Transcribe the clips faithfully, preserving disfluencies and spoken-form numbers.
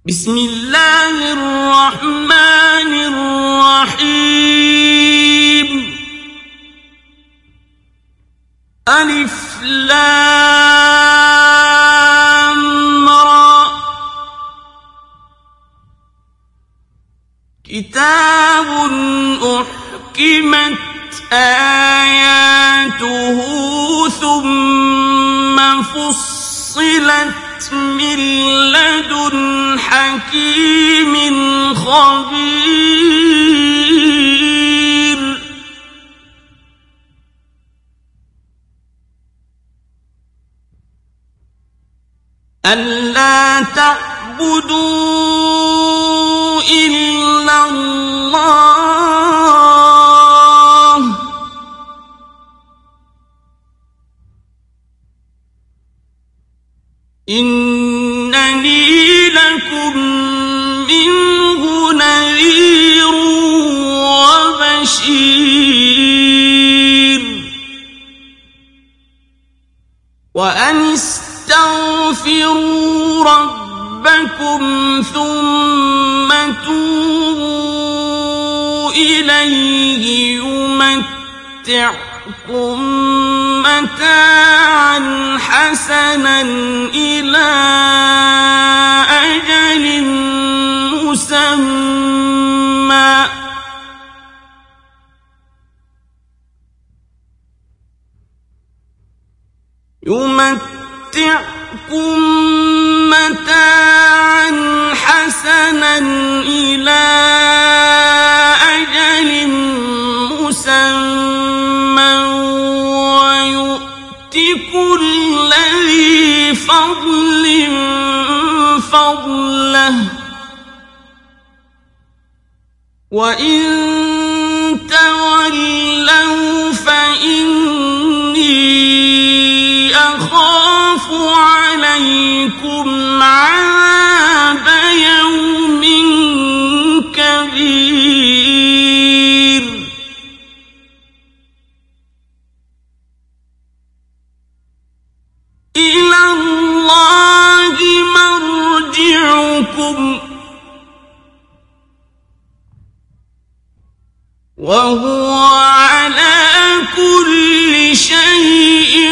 بسم الله الرحمن الرحيم ألف لام را كتاب أحكمت آياته ثم فصلت من لدن حكيم خبير ألا تعبدوا إلا الله إنني لكم منه نذير وبشير وأن استغفروا ربكم ثم توبوا إليه يمتعكم متاعا حسنا إلى أجل مسمى يمتعكم متاعا حسنا إلى أجل مسمى ويؤت كل ذي فضل فضله وإن تولوا فإني أخاف عليكم عذاب يوم كبير إلى الله مرجعكم وهو على كل شيء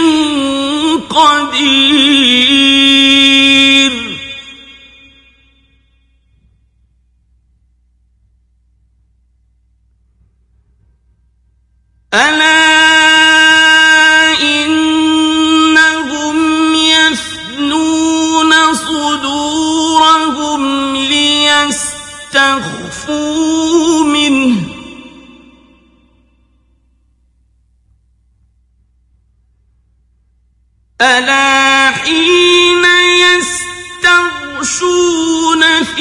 قدير ألا إنهم يثنون صدورهم ليستخفوا منه ألا حين يستغشون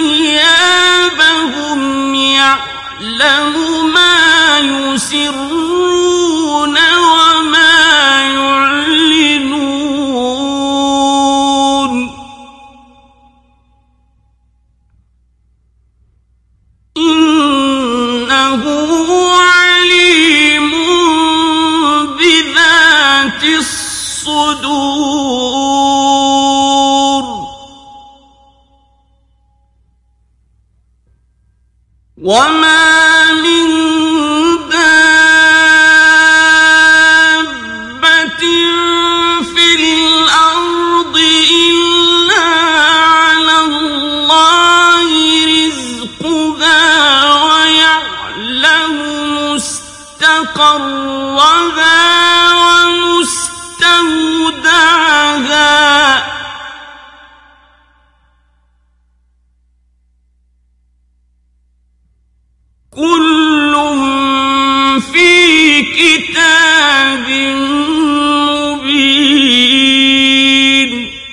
ثيابهم يعلم ما يسرون وما يعلنون إنه عليم بذات الصدور وما من دابة في الأرض إلا على الله رزقها ويعلم مستقرها ومستودعها كل في كتاب مبين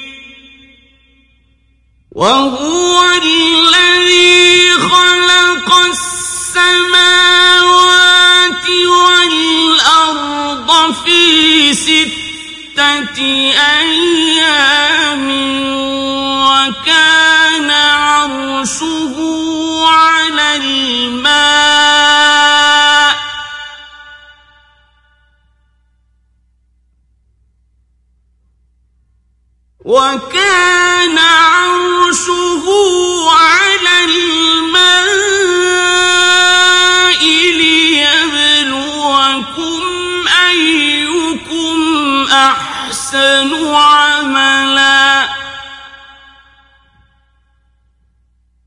وهو الذي خلق السماوات والأرض في ستة أيام وكان عرشه على الماء وكان عرشه على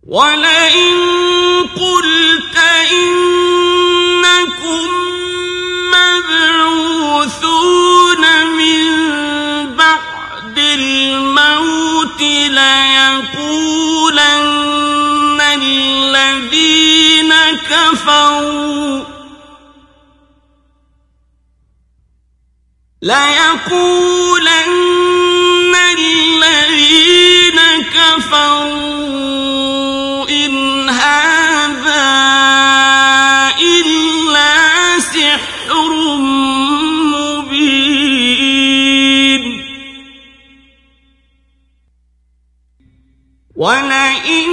ولئن قلت إنكم مبعوثون من بعد الموت ليقولن الذين كفروا ليقولن الذين كفروا إن هذا إلا سحر مبين ولئن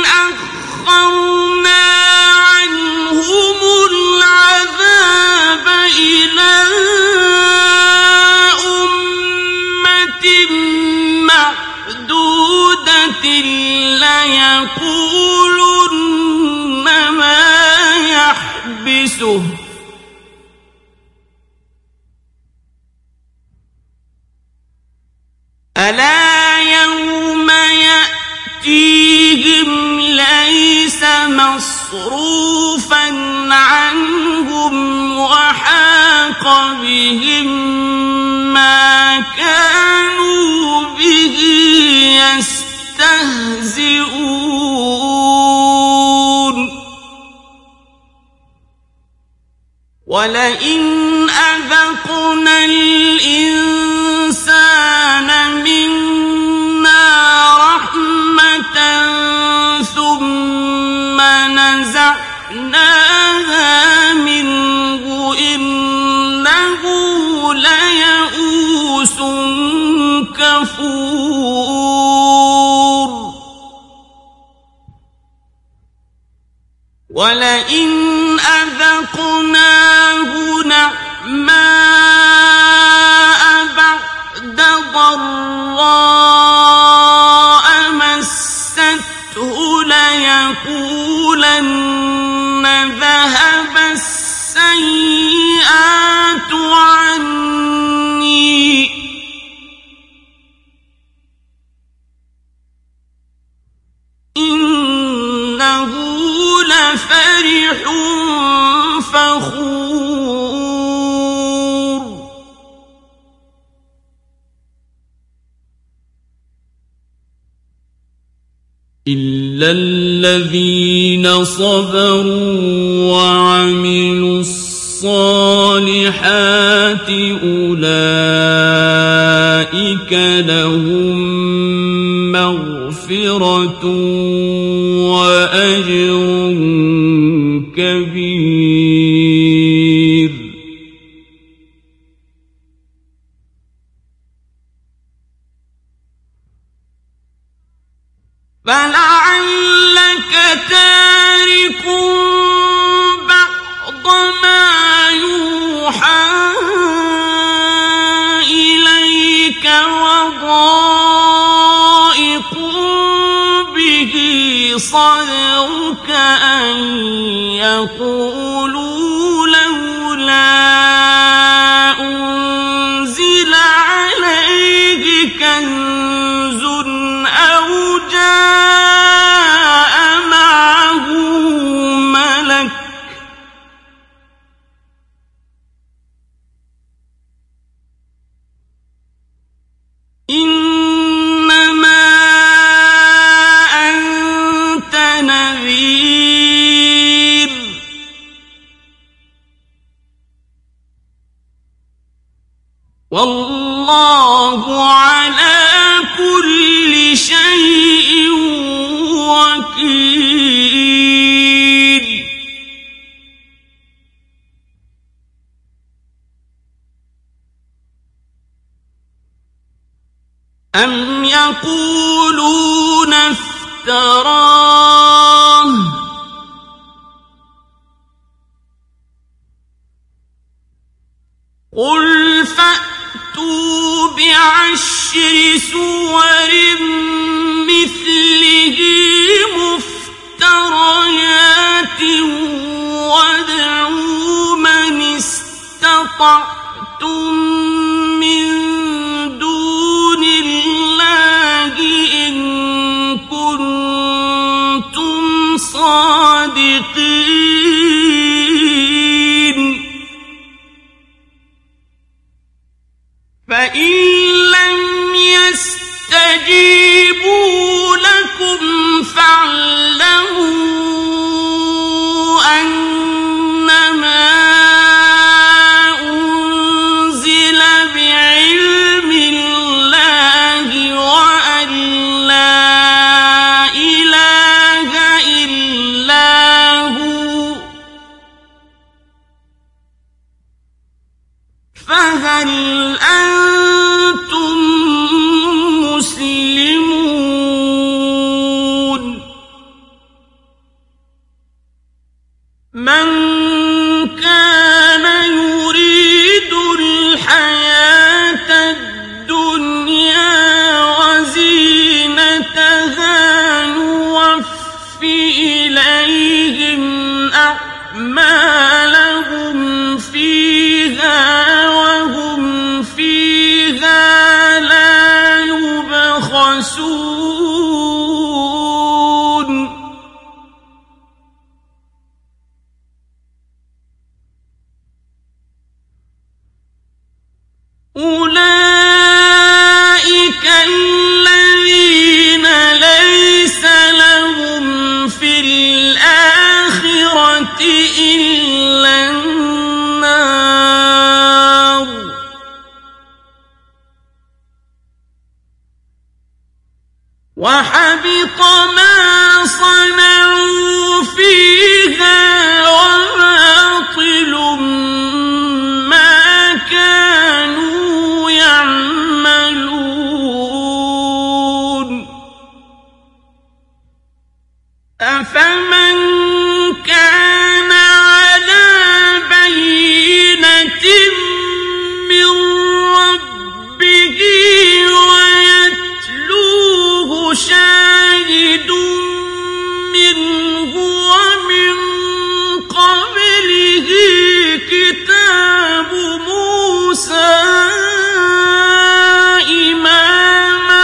أخرنا عنهم العذاب إلى أمة معدودة ليقولن ما يحبسه ألا يوم يأتيهم ليس مصروفا عنهم وحاق بهم ما كانوا به يستهزئون ولئن أذقنا الإنسان منا رحمة ثم نزعناها منه إنه ليئوس كفور ولئن أذقناه نعماء بعد ضراء مسته ليقولن ذهب السيئات عني إنه لفرح فخور إلا الذين صبروا وعملوا الصالحات أولئك لهم مغفرة وأجر كبير فلعلك تارك بعض ما يوحى إليك وضائق به صدرك أن يقولوا لولا أنزل عليه كنز أو جاء معه ملك إنما أنت نذير والله على كل شيء وكيل أم يقولون افتراه قل فأتوا بعشر سور مثله مفتريات وادعوا من استطعتم من دون الله إن كنتم من كان يريد الحياة الدنيا وزينتها نوفِ إليهم أعمالهم فيها وهم فيها لا يبخسون أولئك الذين ليس لهم في الآخرة إلا النار وحبط ما صنعوا فيها وباطل ما كانوا يعملون أفمن كان على بينة من ربه ويتلوه شاهد منه ومن قبله كتاب موسى إماما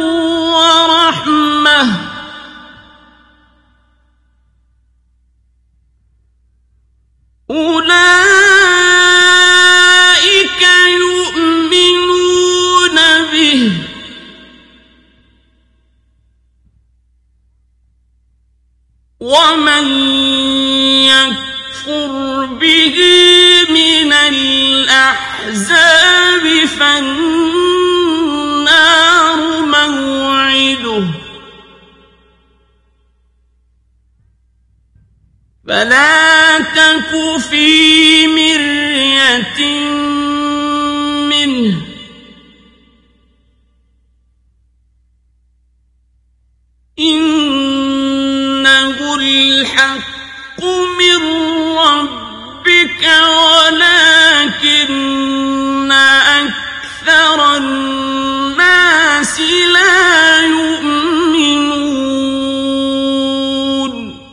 ورحمة أولئك يؤمنون به ومن يكفر به من الأحزاب فالنار موعده فلا تك في مرية منه إنه الحق من ربك ولكن أكثر الناس لا يؤمنون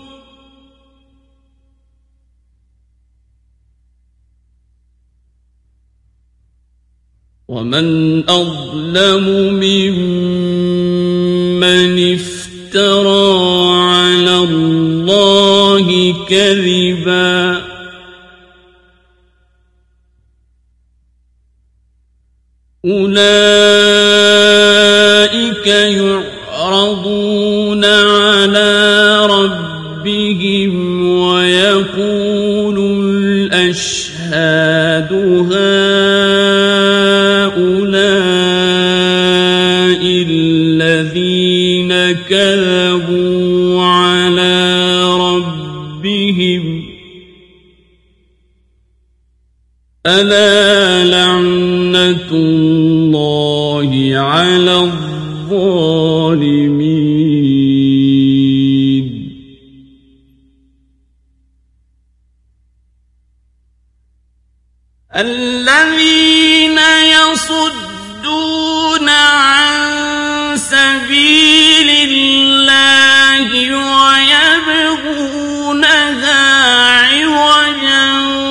ومن أظلم ممن افترى على الله كذبا أولئك يعرضون على ربهم ويقول الأشهاد هؤلاء الذين كذبوا على ربهم ألا لعنة الله على الظالمين الذين يصدون عن سبيل الله ويبغونها عوجا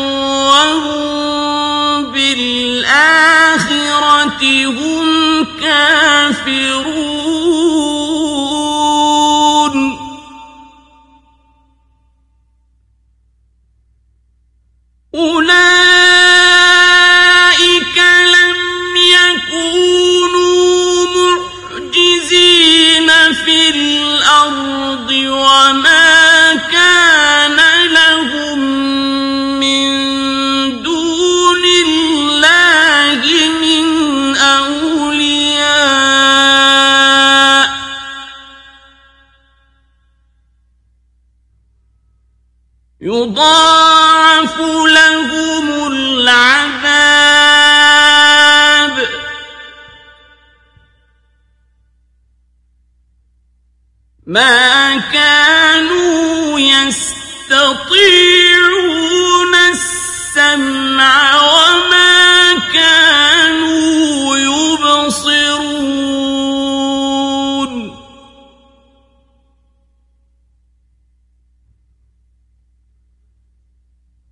وهم بالآخرة هم كافرون أولئك لم يكونوا معجزين في الأرض وما كان لهم من دون الله من أولياء يضاعف لهم العذاب ما كانوا يستطيعون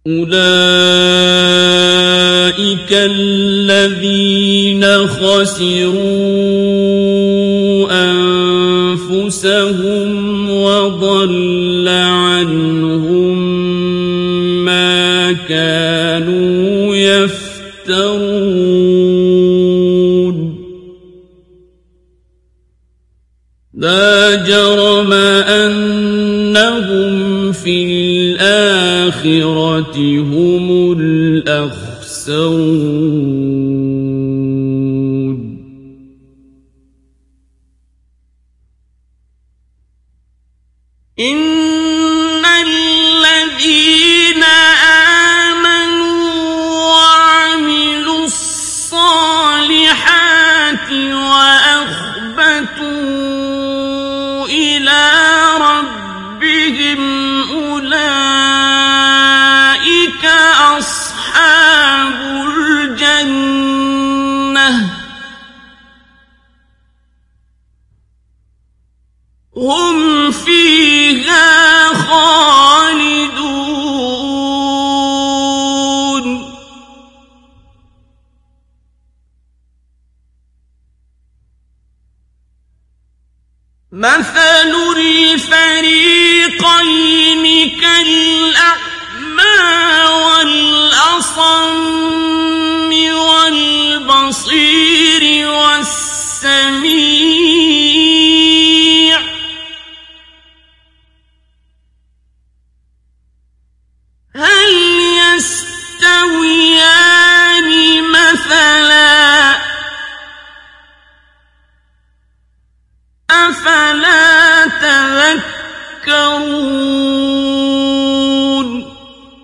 أولئك الذين خسروا أنفسهم وضل عنهم ما كانوا يفترون لا جرم أنهم في الآخرة هم الأخسرون إن الذين آمنوا وعملوا الصالحات وأخبتوا إلى ربهم أولئك أصحاب الجنة هم فيها خالدون مثل الفريقين كالأعمى والأصم والبصير والسميع هل يستويان مثلا أفلا تذكرون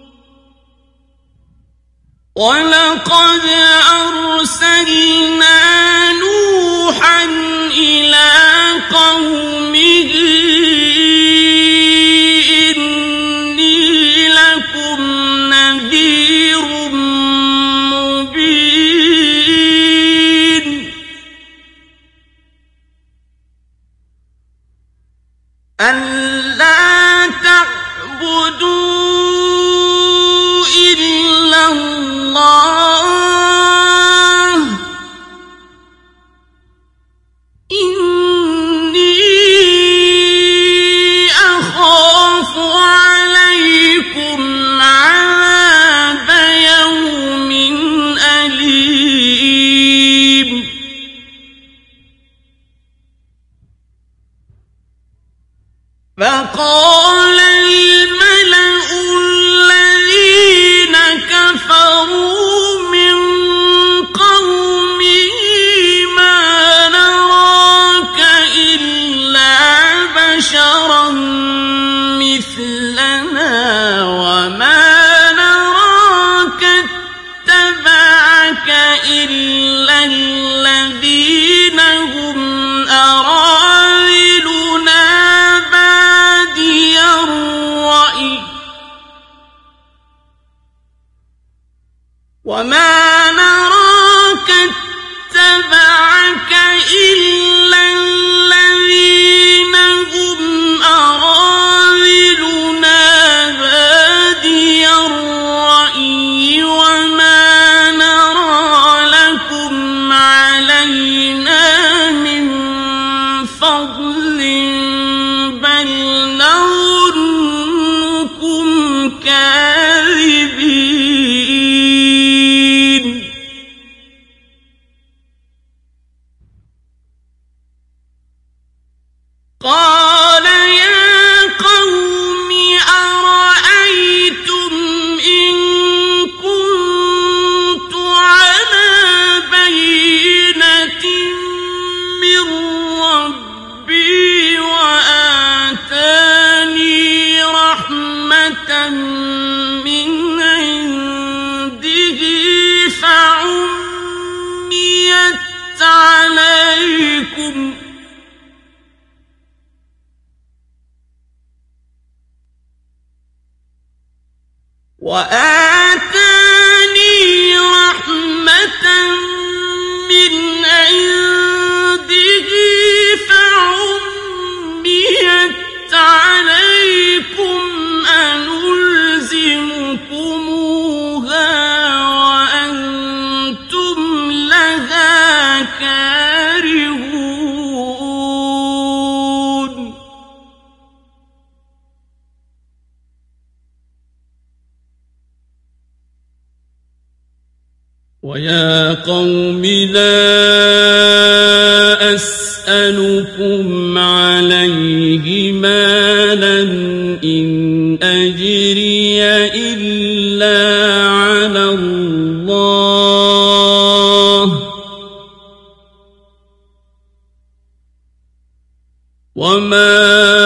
ولقد أرسلنا نوحا إلى قومه إني لكم نذير مبين ألا تعبدوا إلا الله إني أخاف عليكم عذاب يوم أليم فقال الملأ الذين كفروا من قومه ما نراك إلا بشرا مثلنا وما نراك اتبعك إلا الذين هم أراذلنا بادي الرأي وما نراك اتبعك إلا الذين هم أراذلنا بادي الرأي وما نرى لكم علينا من فضل بل نظنكم كاذبين قال يا قوم أرأيتم إن كنت على بينة من ربي وآتاني رحمة من عنده فعميت عليكم وآتاني رحمة من عنده فعميت عليكم أنلزمكم ويا قوم لا أسألكم عليه مالا إن أجري إلا على الله وما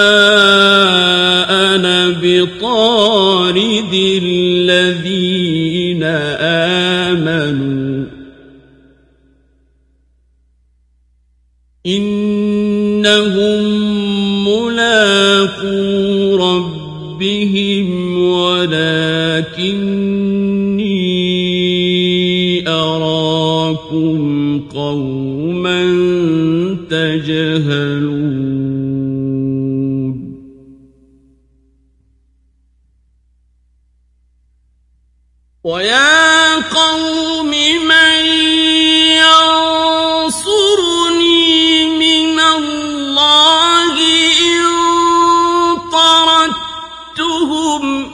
أنا بطارد الذين آمنوا إنهم ملاقو ربهم ولكني أراكم قوما تجهلون ويا قوم من ينصرني من الله إن طردتهم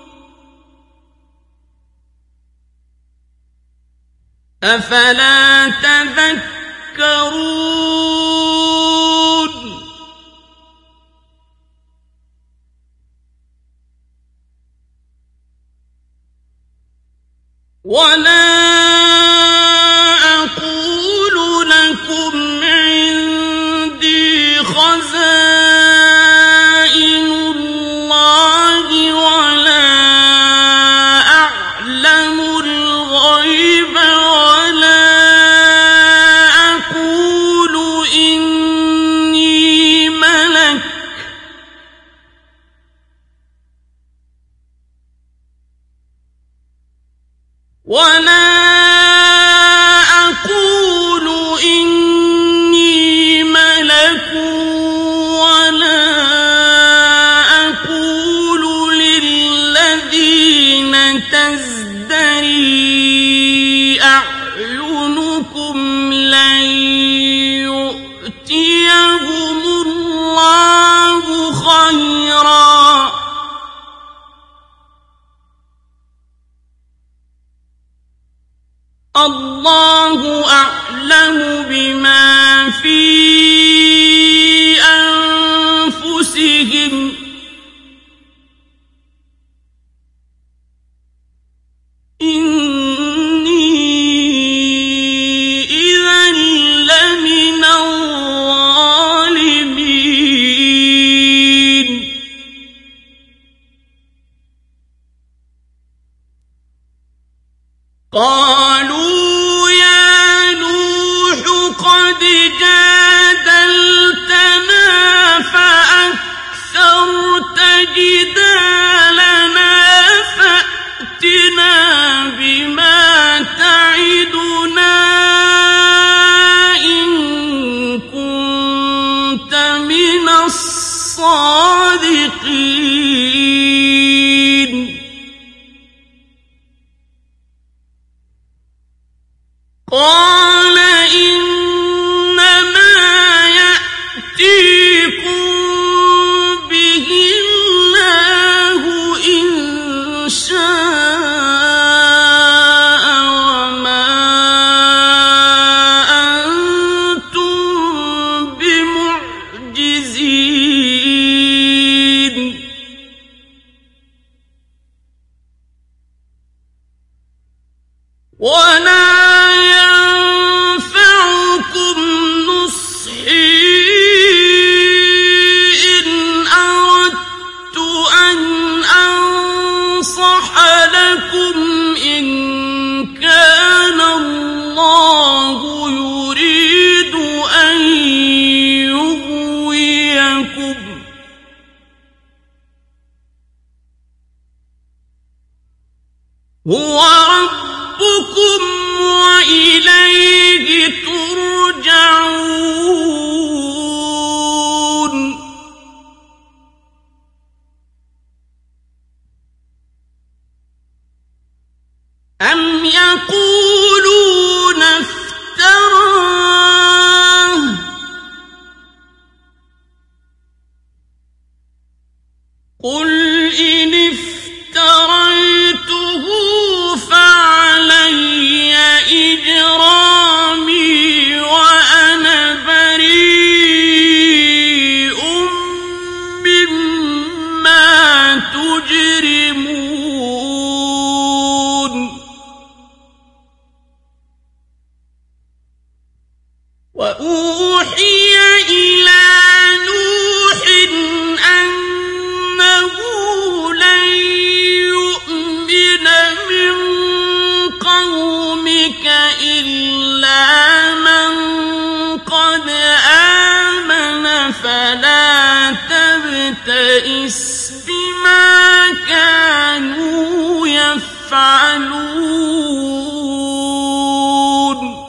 أفلا تذكرون ولا أقول لكم عندي خزائن الله ولا أعلم الغيب ولا أقول إني ملك ولا أقول إني ملك ولا أقول للذين تزدري أعينكم لن يؤتيهم الله خيرا الله أعلم بما في أنفسهم إني إذا لمن الظالمين قالوا يا نوح قد جادلتنا فأكثرت جدالنا فأتنا بما تعدنا إن كنت من الصادقين قال إنما يأتيكم به الله إن شاء وما أنتم بمعجزين ولا هو ربكم وإليه ترجعون أم يقولون افتراه قل إن افتريته فعلي بَئِسَ بِمَا كَانُوا يَفْعَلُونَ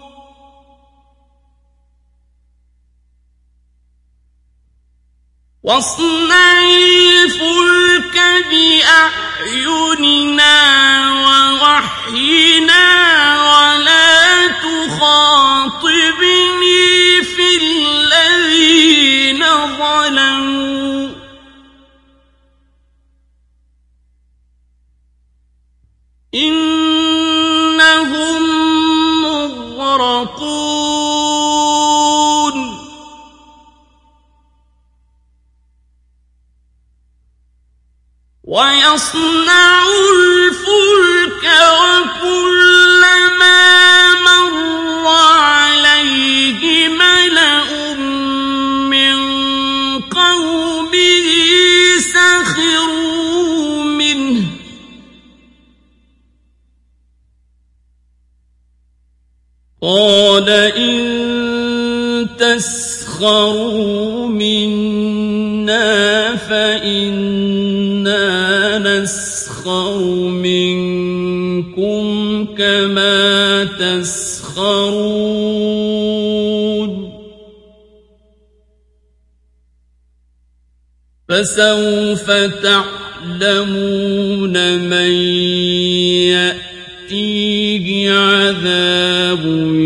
وَاصْنَعِ الْفُلْكَ بِأَعْيُنِنَا وَوَحْيِنَا وَلَا تُخَاطِبْنِي فِي الَّذِينَ ظَلَمُوا إِنَّهُمْ مُغْرَقُونَ وَيَصْنَعُ الْفُلْكَ وَكُلَّمَا مَرَّ عَلَيْهِ مَلَأٌ مِّن قَوْمِهِ سَخِرُوا مِنْهُ قَالَ إِن تَسْخَرُوا مِنَّا فَإِنَّا نَسْخَرُ مِنكُمْ كَمَا تَسْخَرُونَ فَسَوْفَ تَعْلَمُونَ مَن يَأْتِيهِ عَذَابٌ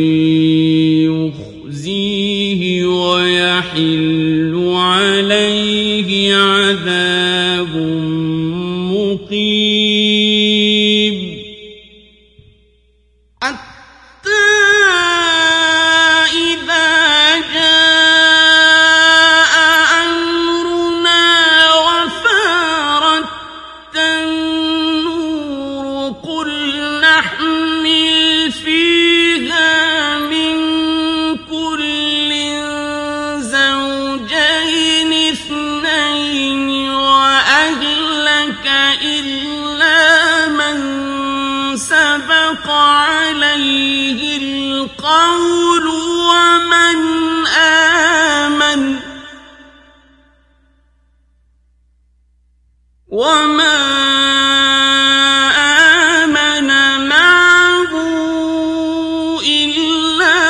يُخْزِيهِ وَيَحِلُّ عَلَيْهِ عَذَابٌ مُّقِيمٌ حَتَّى إِذَا جَاءَ أَمْرُنَا وَفَارَتِ النُّورُ قُلْ نَحْمِلُ فِيهَا مِن كُلٍّ زَوْجَيْنِ اثْنَيْنِ وَأَهْلَكَ إِلَّا مَن سَبَقَ عَلَيْهِ الْقَوْلُ وَمَنْ آمَنَ وَمَا آمَنَ مَعَهُ إِلَّا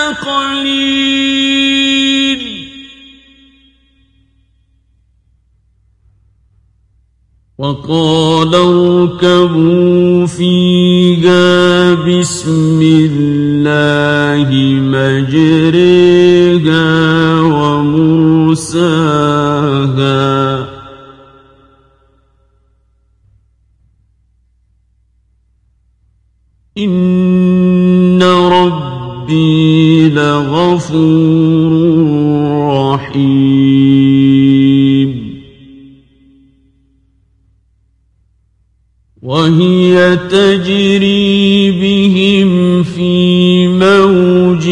قَلِيلٌ وَقَالَ ارْكَبُوا فِيهَا بِسْمِ اللَّهِ مَجْرَاهَا وَمُرْسَاهَا إِنَّ رَبِّي لَغَفُورٌ رَّحِيمٌ وَهِيَ تَجْرِي بِهِمْ فِي مَوْجٍ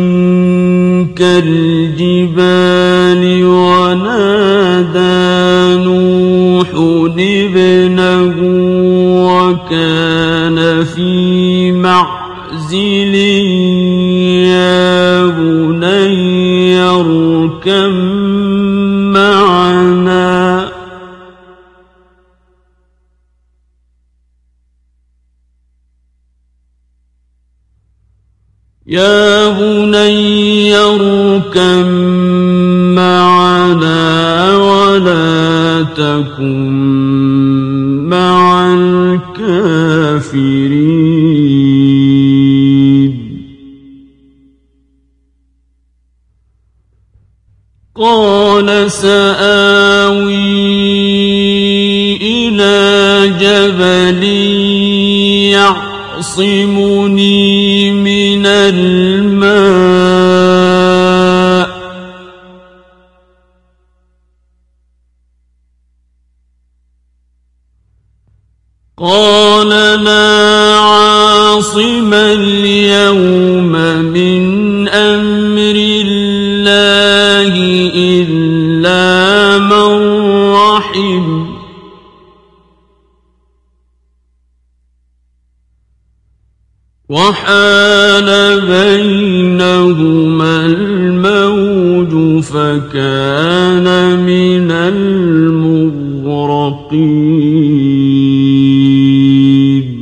كَالْجِبَالِ وَنَادَىٰ نُوحٌ ابْنَهُ وَكَانَ فِي مَعْزِلٍ يَا بُنَيَّ ارْكَب مَّعَنَا يَا بُنَيَّ ارْكَب مَّعَنَا وَلَا تَكُن مَّعَ الْكَافِرِينَ قَالَ سَآوِي إِلَىٰ جَبَلٍ يَعْصِمُنِي مِنَ الْمَاءِ قَالَ لَا عَاصِمَ الْيَوْمَ مِنْ أَمْرِ اللَّهِ إِلَّا مَنْ رَحِمَ وَحَالَ بَيْنَهُمَا الْمَوْجُ فَكَانَ مِنَ الْمُغْرَقِينَ رقيب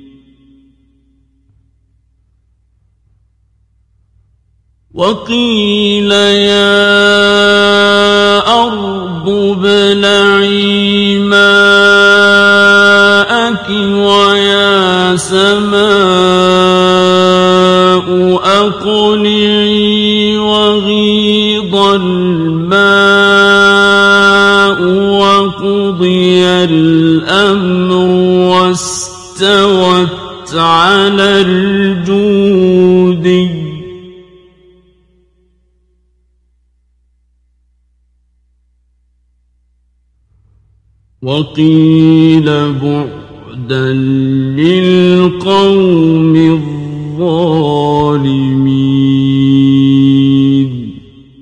وقيل يا أرض ابلعي ماءك ويا سماء أقلعي وغيض الماء وقضي الأمر واستوت على الجودي وقيل بعدا للقوم الظالمين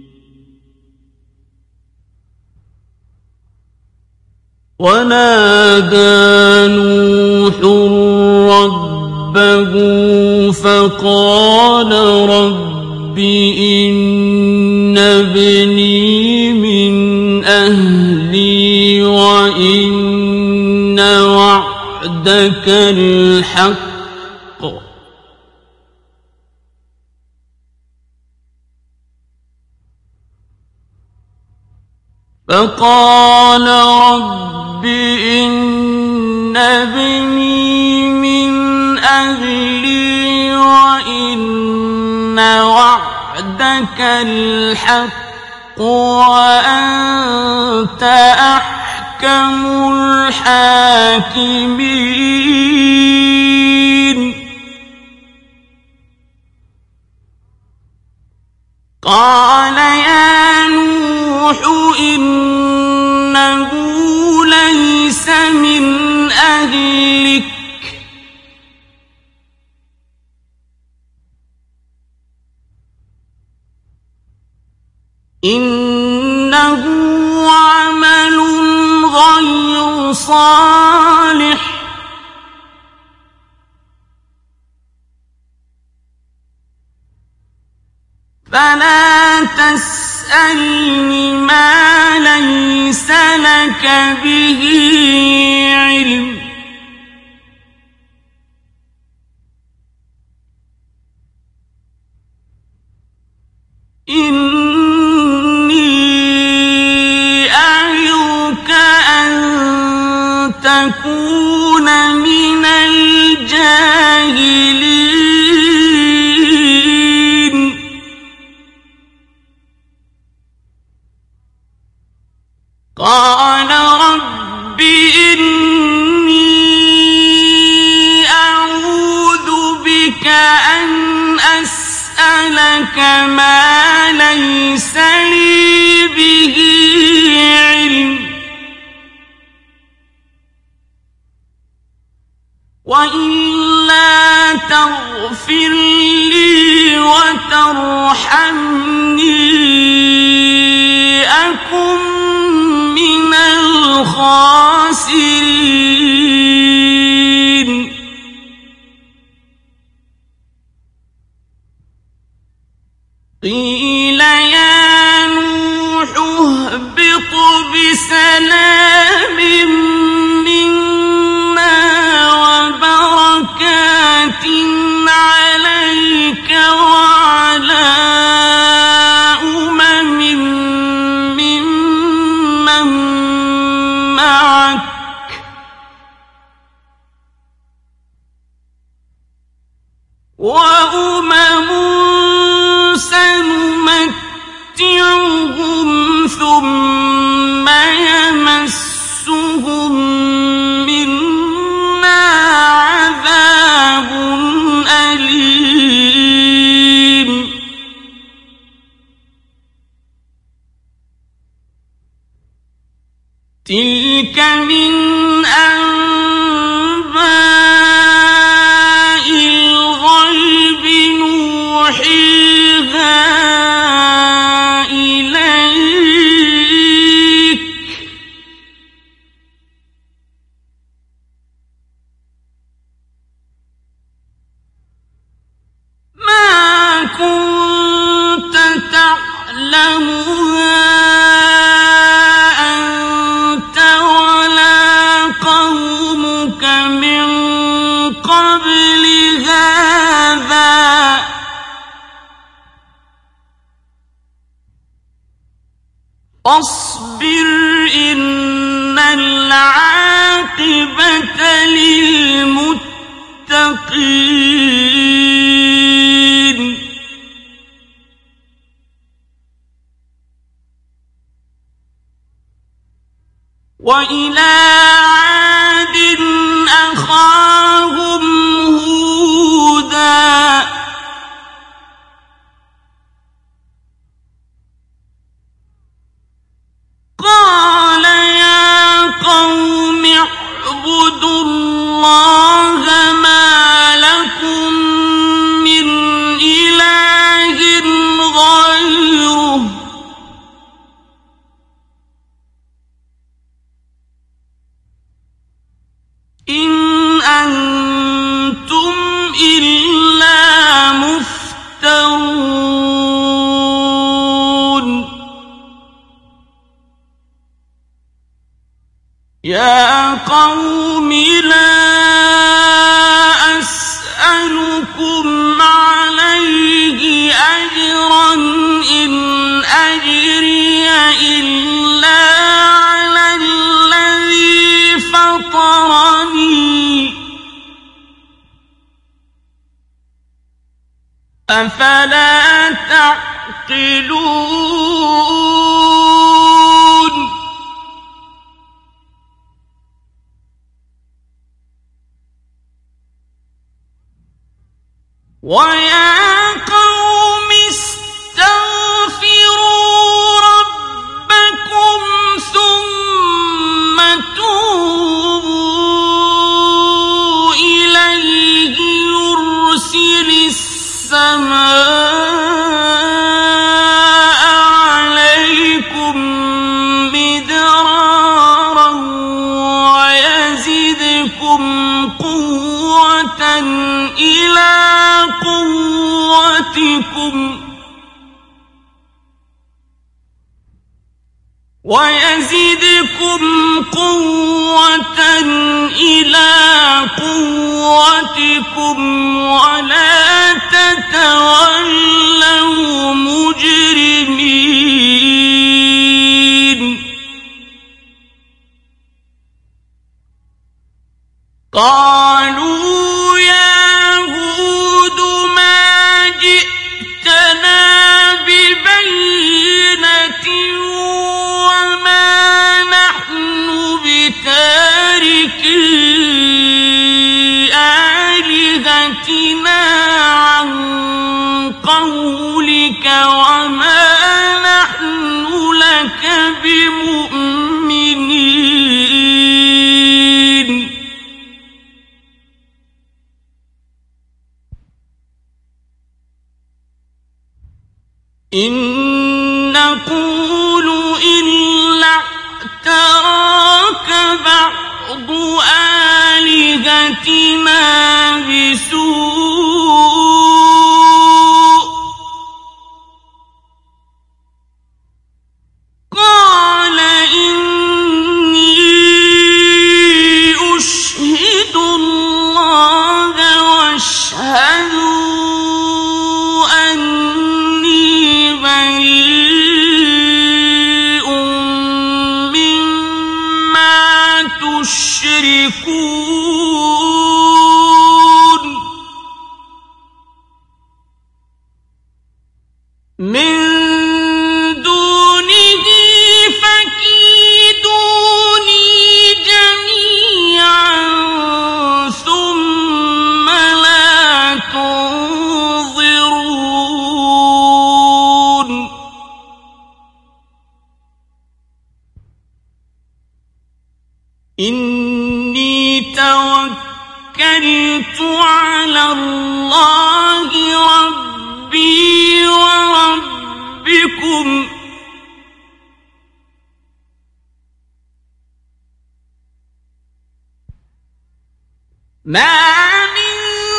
ونادى نوح ربه فقال رب إن ابني من أهلي وإن وعدك الحق فقال رب إن ابني من أهلي وإن وعدك الحق وأنت أحكم الحاكمين قال يا نوح إنه ليس من أهلك إنه عمل غير صالح فلا تسألني ما ليس لك به علم إني أعظك أن تكون من الجاهلين قال رب إني أعوذ بك أن أسألك ما ليس لي به علم وإلا تغفر لي وترحمني أكن من الخاسرين قيل يا نوح اهبط بسلام منا وبركات عليك وعلى أمم ممن معك وأمم سنمتعهم ثم يمسهم منا عذاب أليم تلك من أنباء الغيب نوحيها إليك ما كنت تعلمها أنت ولا فاصبر إن العاقبة للمتقين وإلى عاد أخاهم هودا قال يا قوم اعبدوا الله ما لكم من إله غيره إن أنتم إلا مفترون يا قوم لا أسألكم عليه أجرا إن أجري إلا على الذي فطرني أفلا تعقلون ويا قوم استغفروا ربكم ثم توبوا إليه يرسل السماء عليكم مدرارا ويزدكم قوة إلى قوتكم ويزدكم قوة إلى قوتكم ولا تتولوا مجرمين قالوا يا هود ما جئتنا ببينة وما نحن بتاركي آلهتنا عن قولك وما نحن لك بمؤمنين إن نقول إلا اعتراك بعض آلهتنا بسوء قال إني أشهد الله واشهدوا أني بريء مما تشركون من دونه فكيدوني جميعا ثم لا تنظرون إني توكلت على الله ربي وربكم ما من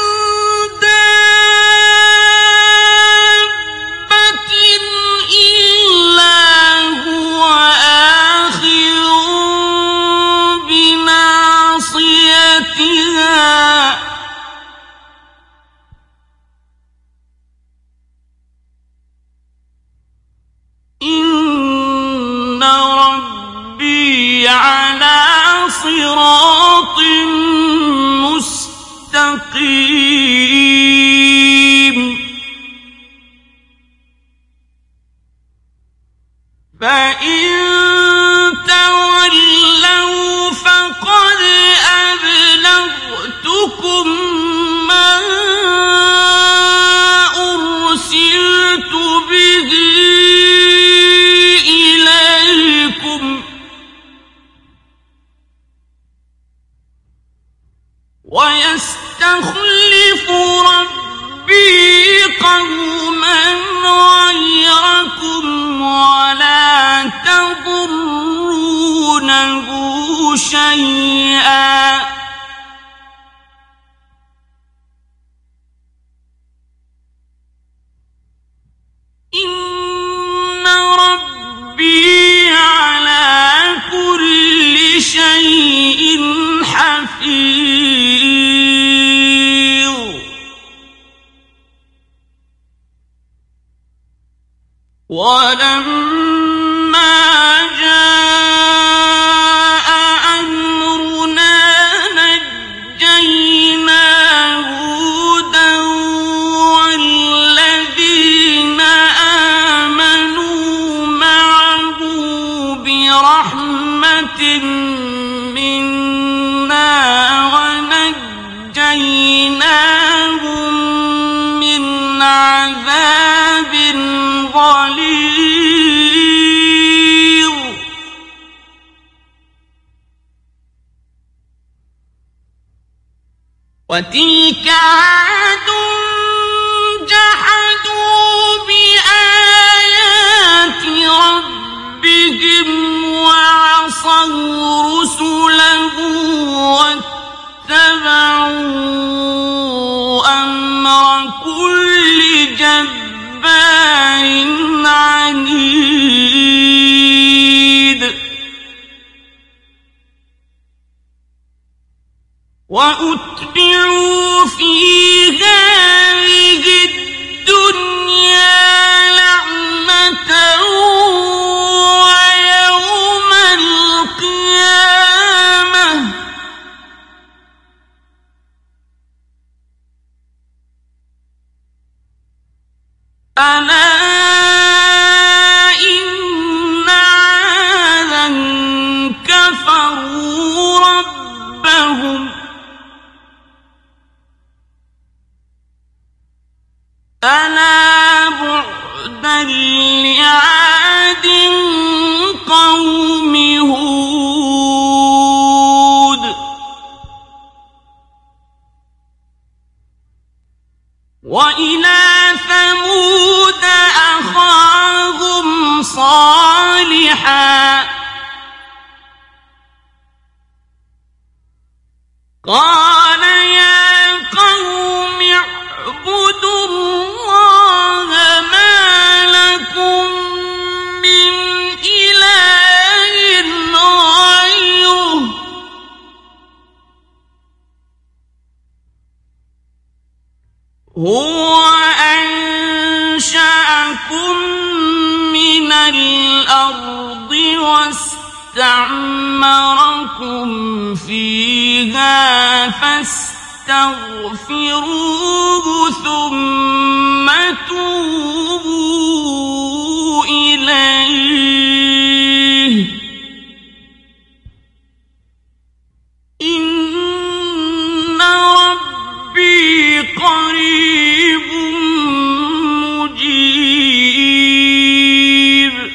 دابة إلا هو آخذ بناصيتها إن ويستخلف ربي قوما غيركم ولا تضرونه شيئا إن ربي على كل شيء حفيظ ولما جاء أمرنا نجينا هودا والذين آمنوا معه برحمة منا ونجيناهم من عذاب غليظ وتلك عاد جحدوا بآيات ربهم وعصوا رسله واتبعوا أمر كل جبار عنيد وأتبعوا في هذه الدنيا لعنة ويوم القيامة ألا إن عادا كفروا ربهم ألا بعدا لعاد قوم هود وإلى ثمود أخاهم صالحا قال يا قوم اعبدوا الله ما لكم من إله غيره هو أنشأكم من الأرض واستعمركم فيها فاستغفروه ثم توبوا إليه إن ربي قريب مجيب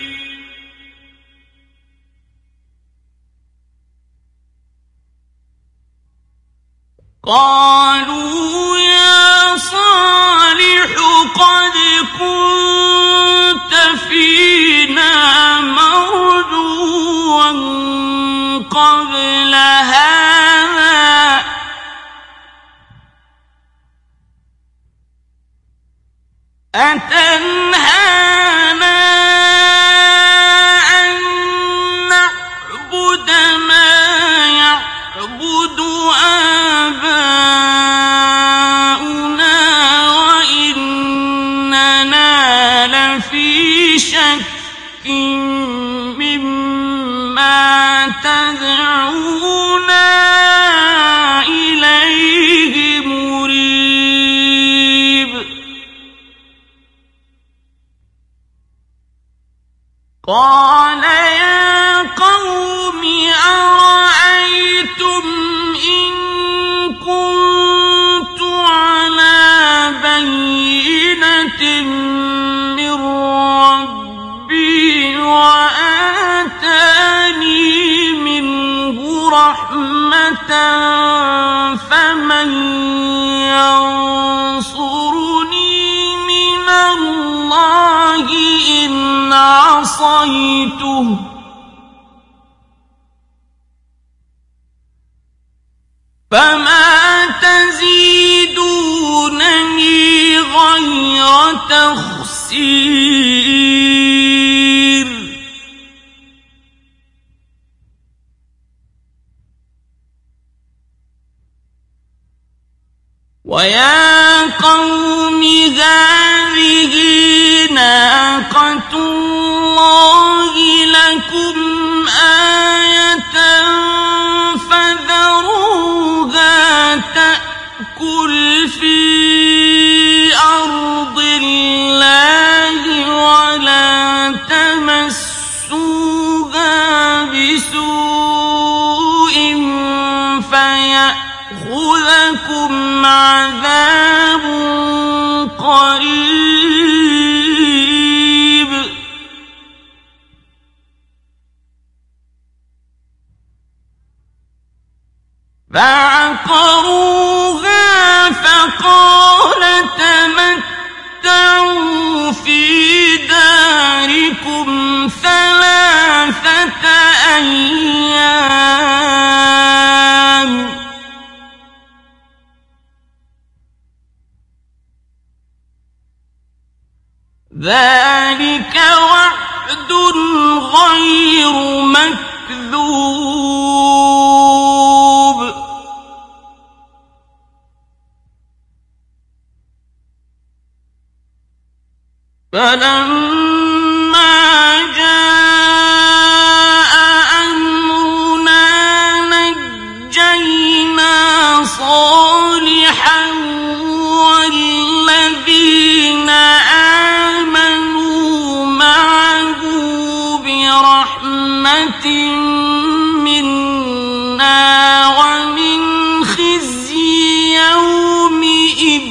قالوا يا صالح قد كنت فينا مرجوا قبل هذا أتنهانا أن نعبد ما يعبد آباؤنا وإننا لفي شك مما تدعونا إليه مريب قال يا قوم أرأيتم إن كنت على بينة من ربي وآتاني منه رحمة رحمة فمن ينصرني من الله إن عصيته فما تزيدونني غير تخسير ويا قوم هذه ناقة الله لكم آية فذروها تأكل في أرض الله ولا تمسوها بسوء فيأخذكم عذاب قريب فعقروها فقال تمتعوا في داركم ثلاثة أيام ذلك وعد غير مكذوب فلما جاء أمرنا نجينا صالحا والذين آمنوا معه برحمة منا ومن خزي يومئذ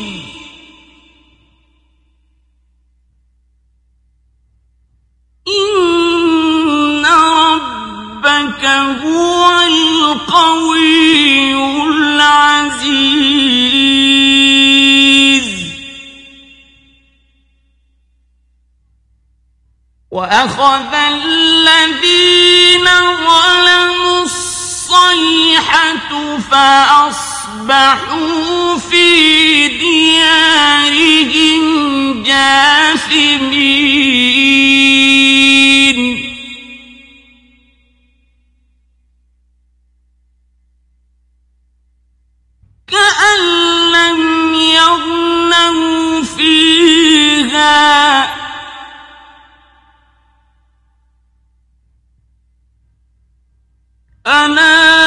إن ربك هو القوي العزيز وأخذ الذين ظلموا الصيحة فأصبحوا في ديارهم جاثمين كأن لم يغنوا فيها ألا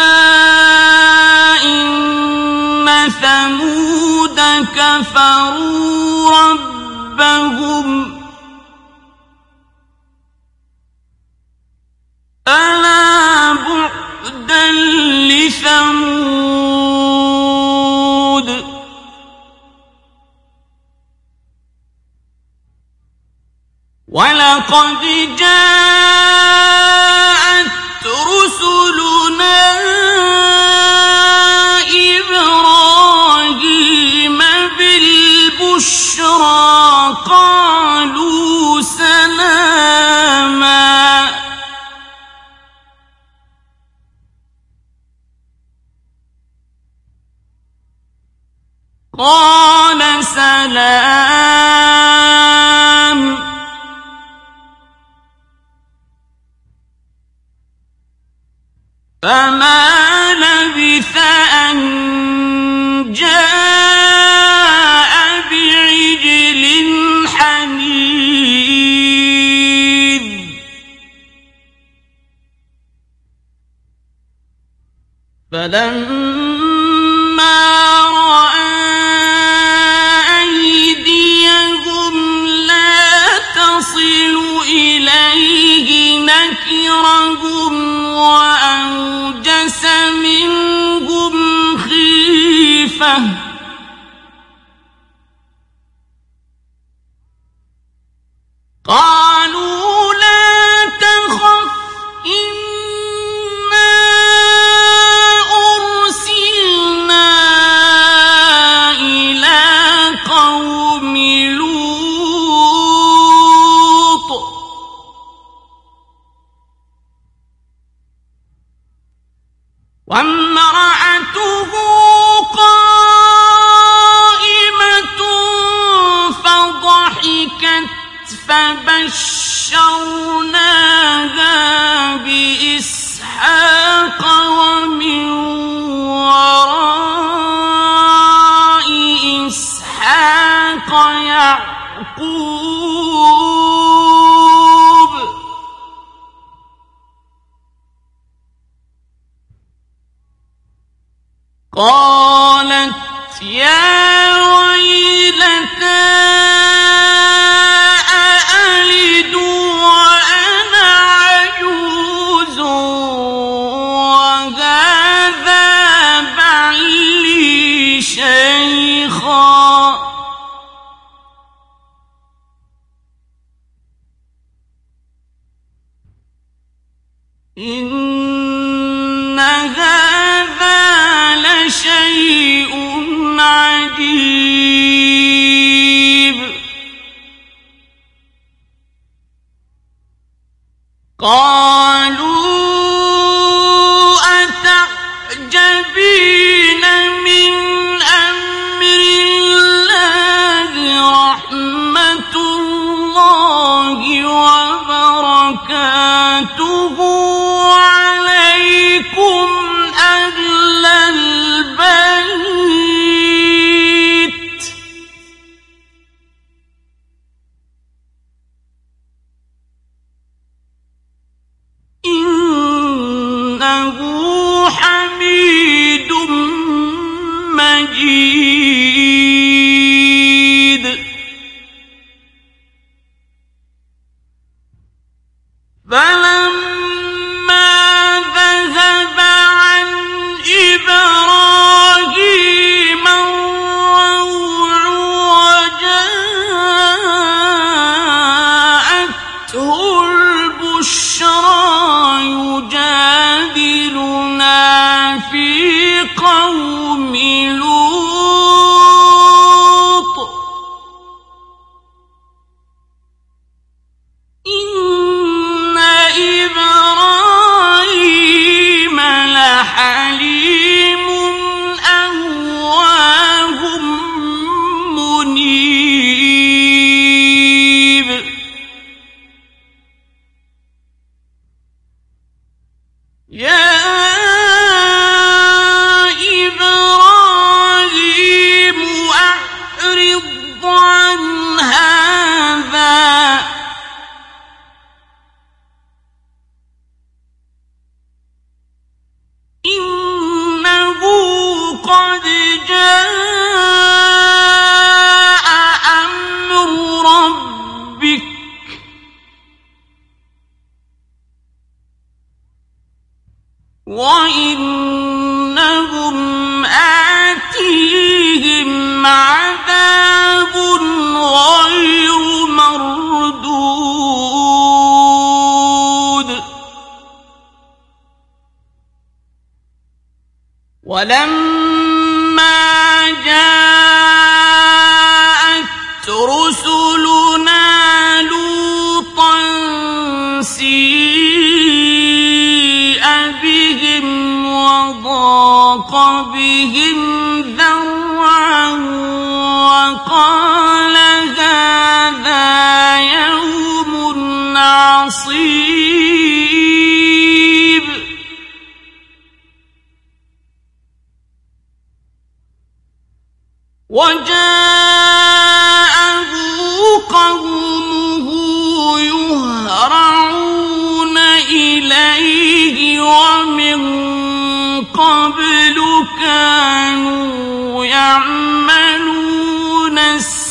إن ثمود كفروا ربهم ألا بعدا لثمود ولقد جاءت رسلنا إبراهيم بالبشرى قالوا سلاما قال سلام فما لبث أن جاء بعجل حنيذ فلما رأى أيديهم لا تصل إليه نكرهم وأوجس منهم خيفة قالوا لا تخف إنا وامرأته قائمة فضحكت فبشرناها بإسحاق ومن وراء إسحاق يعقوب قالت يا ويلتى أألد وأنا عجوز وهذا بعلي شيخا إن هذا لشيء عجيب قالوا أتعجبين من أمر الله رحمة الله وبركاته عليكم أهل البيت إنه حميد مجيد فلما ذهب عن إبراهيم الروع وجاءته البشرى يجادلنا في قوم لوط إن إبراهيم لحليم أواه منيب يا إبراهيم أعرض عن هذا إنه قد جاء أمر ربك وإنهم آتيهم عذاب غير مردود ولما جاءت رسلنا لوطا سيء بهم وضاق بهم ذرعا وقال هذا يوم عصيب وجاءه قومه يهرعون إليه ومن قبل كانوا يعملون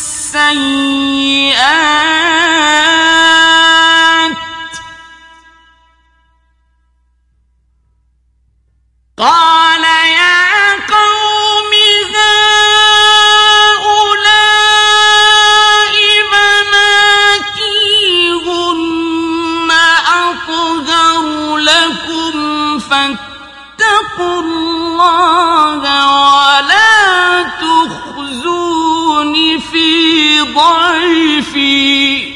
السيئات قال يا قوم هؤلاء بناتي هن أطهر لكم فاتقوا الله ولا تخزون في ضيفي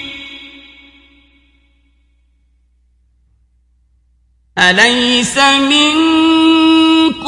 أليس منكم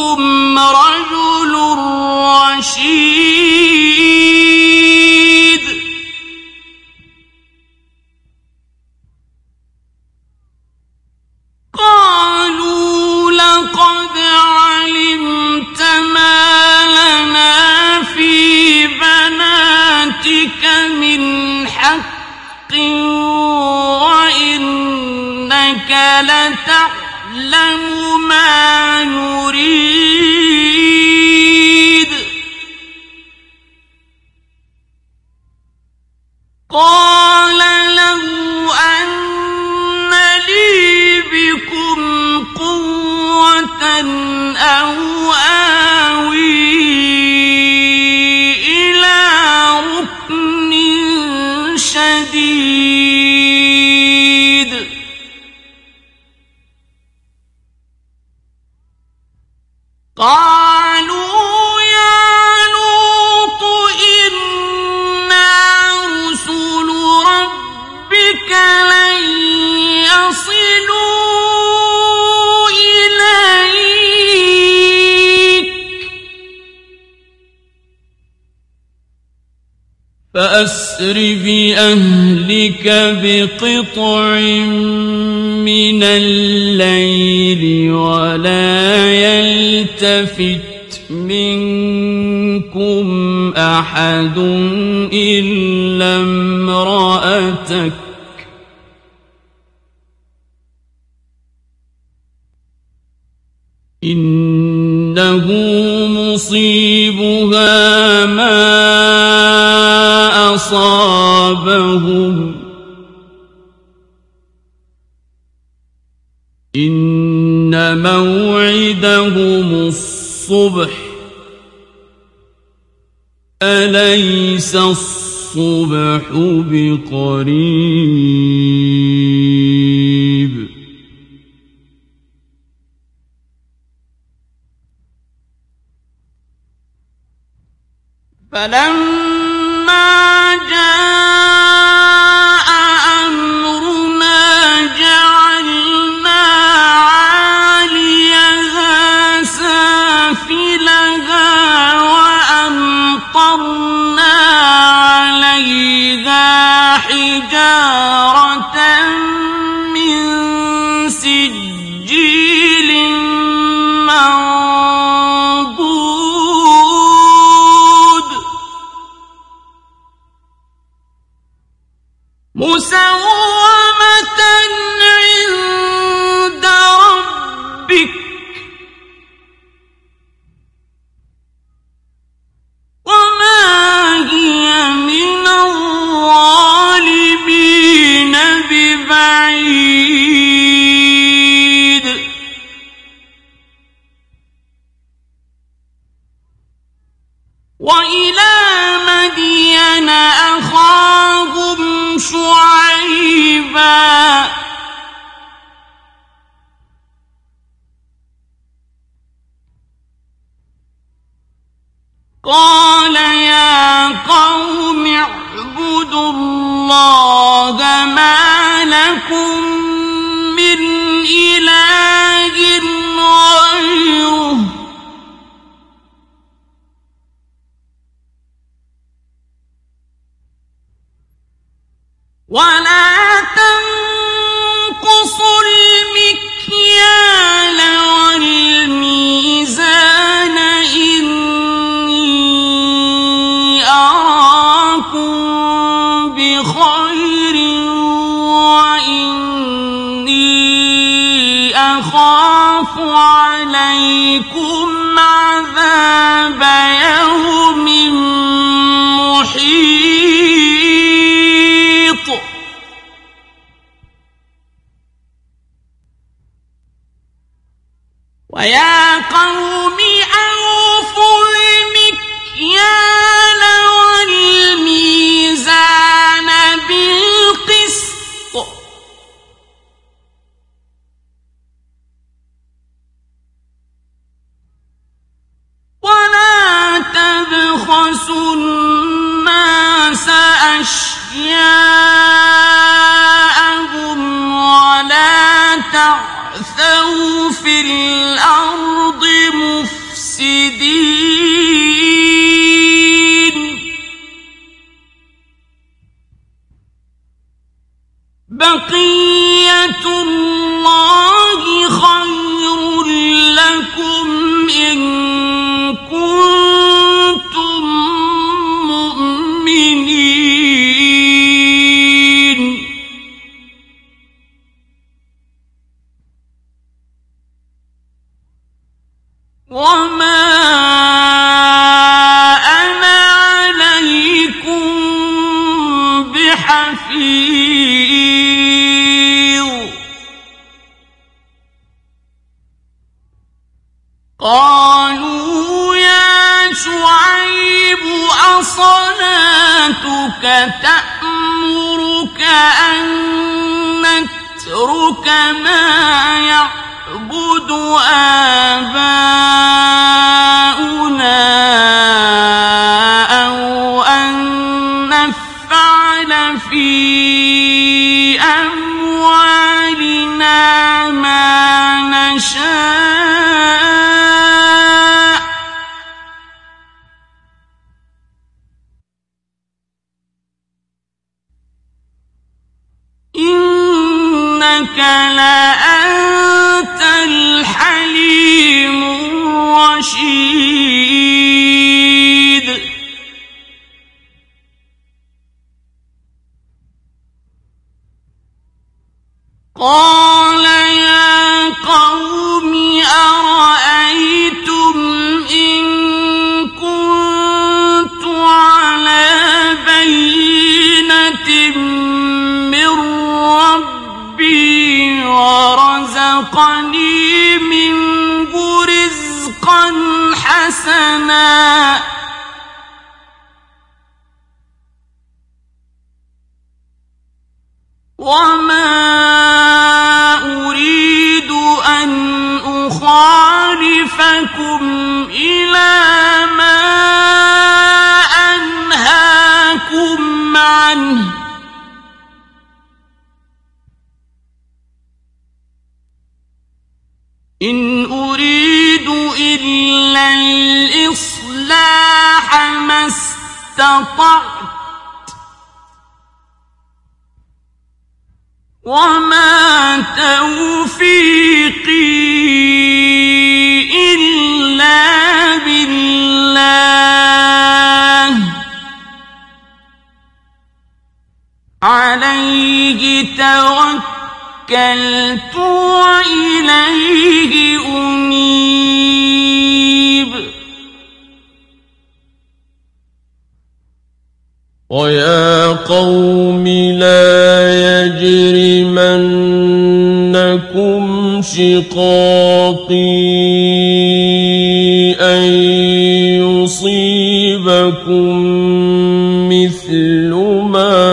قالوا يا لوط إنا رسل ربك لن يصلوا إليك فأسر بأهلك بقطع من الليل ولا يلتفت منكم أحد إلا امرأتك إنه مصيبها ما أصابهم إن موعدهم الصبح أليس الصبح بقريب فلما جاء أمرنا جعلنا عاليها سافلها وأمطرنا عليها حجارة من سجيل مسومة عند ربك وما هي من الظالمين ببعيد وإلى مدين أخاهم شعيبا قال يا قوم اعبدوا الله ما لكم من إله غيره ولا تنقصوا المكيال والميزان إني أراكم بخير وإني أخاف عليكم عذاب يوم محيط ويا قوم أوفوا المكيال والميزان بالقسط ولا تبخسوا الناس أشياءهم ولا تعثوا في الأرض مفسدين بقية الله خير لكم إن كنتم مؤمنين وما أنا عليكم بحفيظ قالوا يا شعيب أصلاتك تأمرك أن نترك ما يعبد آباؤنا إنك لأنت الحليم الرشيد قال يا قوم أرأيتم إن كنت على بينة من ربي ورزقني منه رزقا حسنا وما أريد أن أخالفكم إلى ما أنهاكم عنه إن أريد إلا الإصلاح ما استطعت وما توفيقي إلا بالله عليه توكلت وإليه أنيب ويا قوم لا يجرمنكم شقاقي أن يصيبكم مثل ما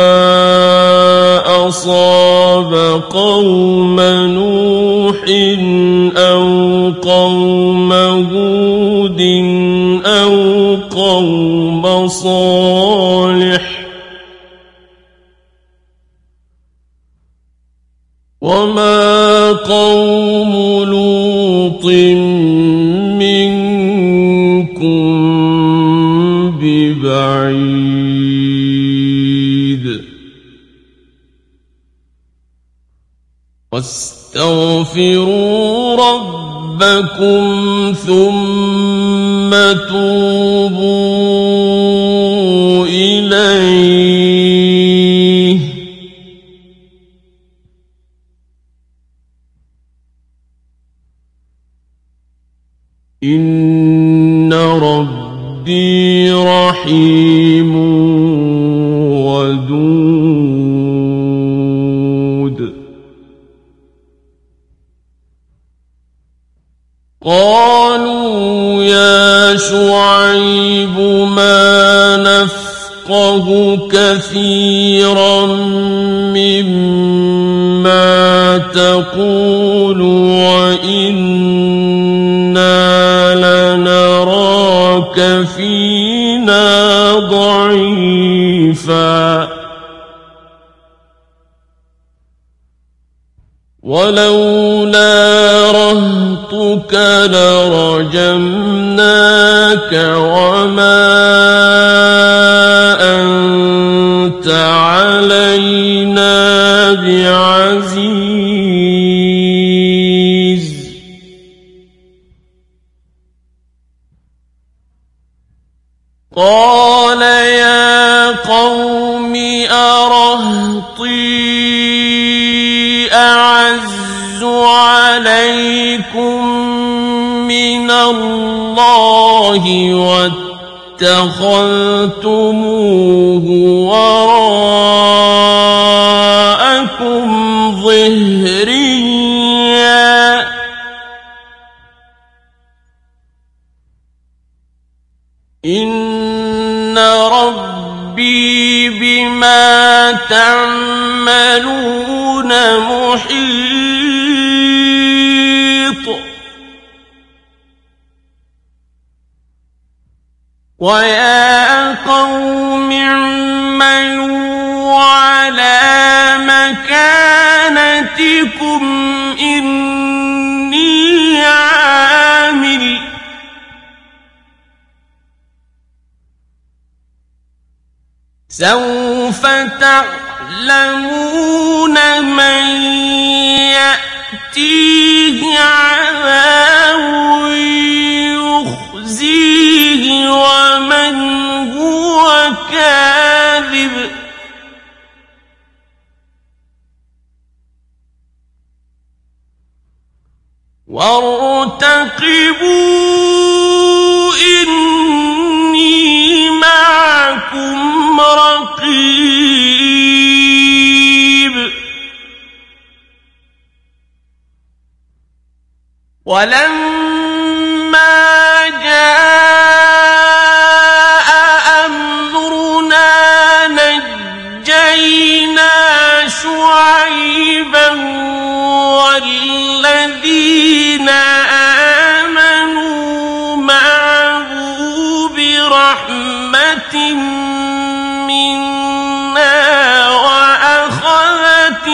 أصاب قوم نوح أو قوم هود أو قوم صالح وما قوم لوط منكم ببعيد واستغفروا ربكم ثم توبوا إليه إن ربي رحيم ودود قالوا يا شعيب ما نفقه كثيرا مما تقول وإنا لنراك فينا ضعيفا ولولا رهطك لرجمناك وما أنت علينا بعزيز قال يا قوم أرهطي أعز عليكم من الله واتخذتموه وراءكم ظهريا إن ربي بما تعملون محيط ويا قوم اعملوا على مكانتكم إني عامل سوف تعلمون وتعلمون من يأتيه عذاب يخزيه ومن هو كاذب وارتقبوا إني معكم رقيب ولما جاء أمرنا نجينا شعيبا والذين آمنوا معه برحمة منا وأخذت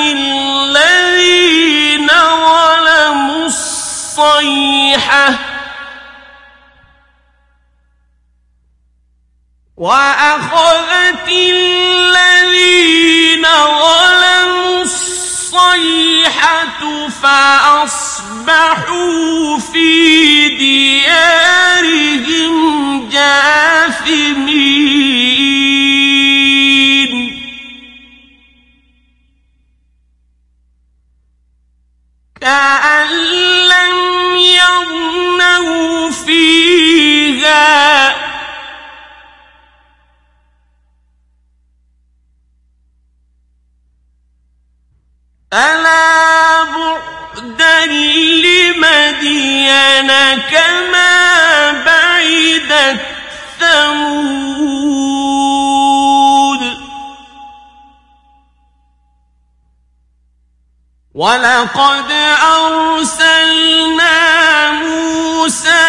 الذين ظلموا الصيحة وأخذت الذين ظلموا الصيحة فأصبحوا في ديارهم جاثمين كأن لم يغنوا فيها ألا بعدا لمدين كما بعدت ثمود ولقد أرسلنا موسى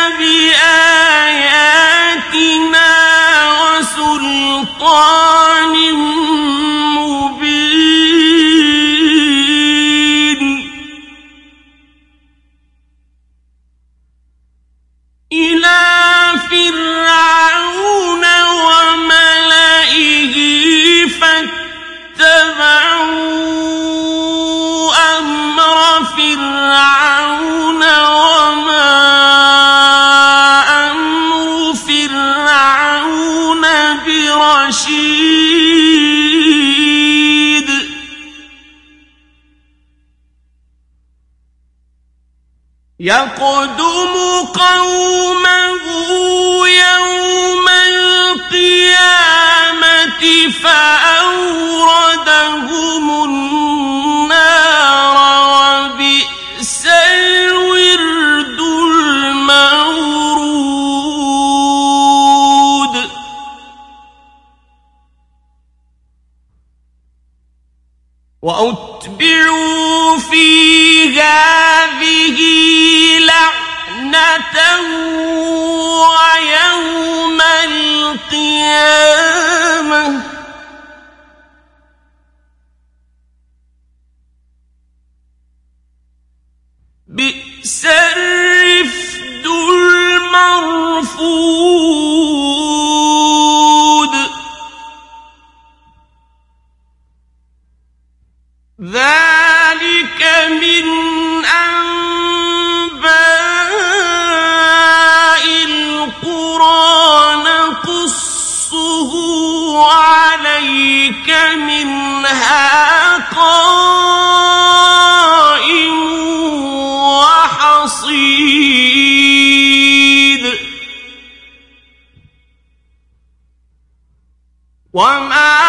بآياتنا وسلطان مبين إلى فرعون وملئه فاتبعوا أمر فرعون وما أمر فرعون برشيد يقدم قومه يوم القيامة فأوردهم النار وبئس الورد المورود وأتبعوا في هذه لعنة ويوم القيامة بئس الرفد المرفود ذلك من أنباء القرى نقصه عليك منها قائم وحصيد وما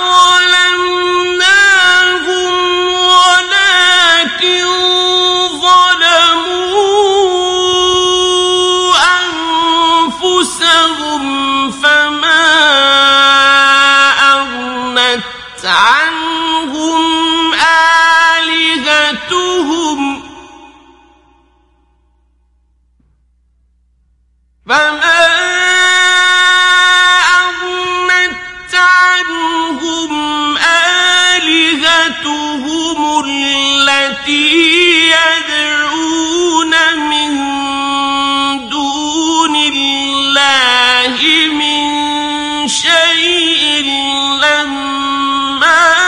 عنهم آلهتهم فما أغنت عنهم آلهتهم التي يدعون من دون الله من شيء لما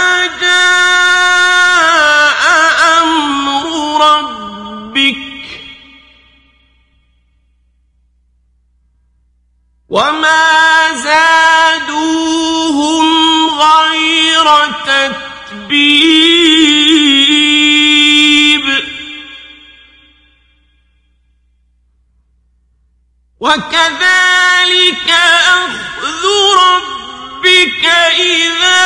وما زادوهم غير تتبيب وكذلك أخذ ربك إذا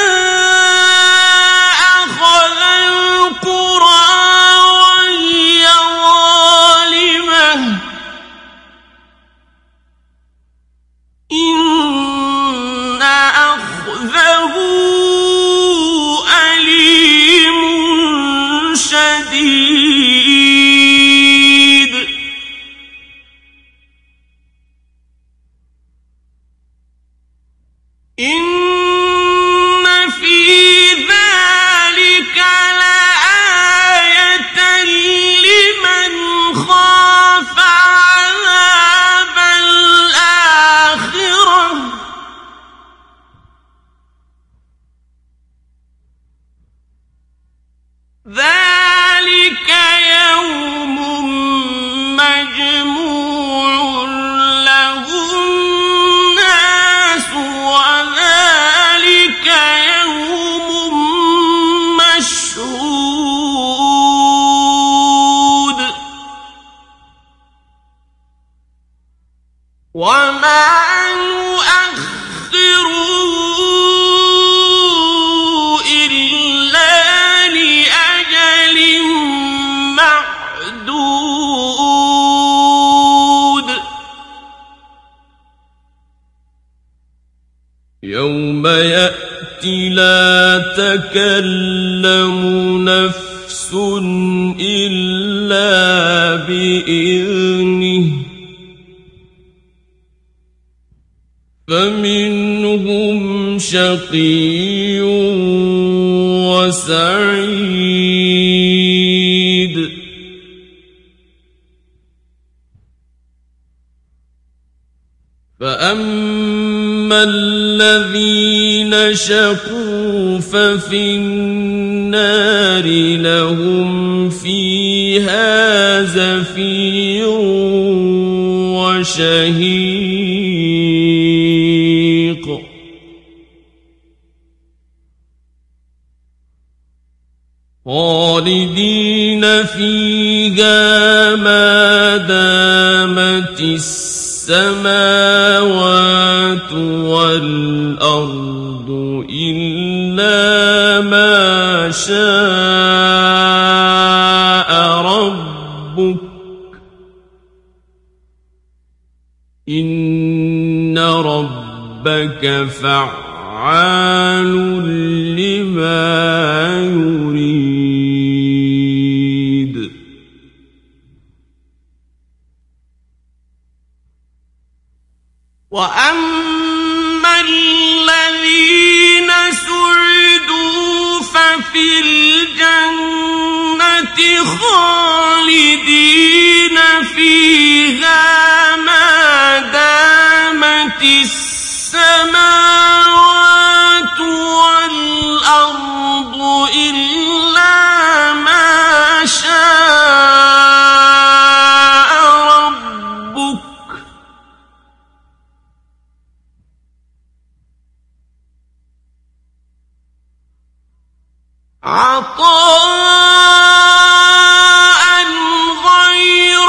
أخذ القرى وهي ظالمة إن أخذه أليم شديد إن في ذلك لآية لمن خاف عذاب الآخرة ذلك يوم مجموع له الناس وذلك يوم مشهود وما نؤخره إلا لأجل معدود يوم يأتي لا تكلم نفس إلا بإذنه فمنهم شقي وسعيد فأما الذين شقوا ففي النار لهم فيها زفير وشهيق خالدين فيها ما دامت السماوات والأرض إلا ما شاء ربك إن ربك فعال لما يريد وأما الذين سعدوا ففي الجنة خالدين فيها ما دامت السماوات والأرض إلا ما شاء ربك عطاء غير